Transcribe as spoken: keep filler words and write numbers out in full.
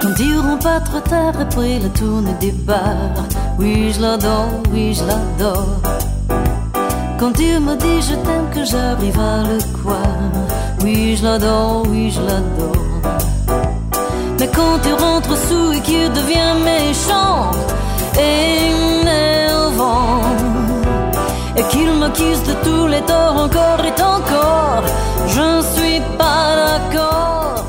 Quand il rentre pas trop tard après la tournée des bars. Oui, je l'adore, oui, je l'adore. Quand il me dit je t'aime que j'arrive à le croire. Oui, je l'adore, oui, je l'adore. Mais quand il rentre sous et qu'il devient méchant et énervant, et qu'il m'accuse de tous les torts encore et encore, je ne suis pas d'accord.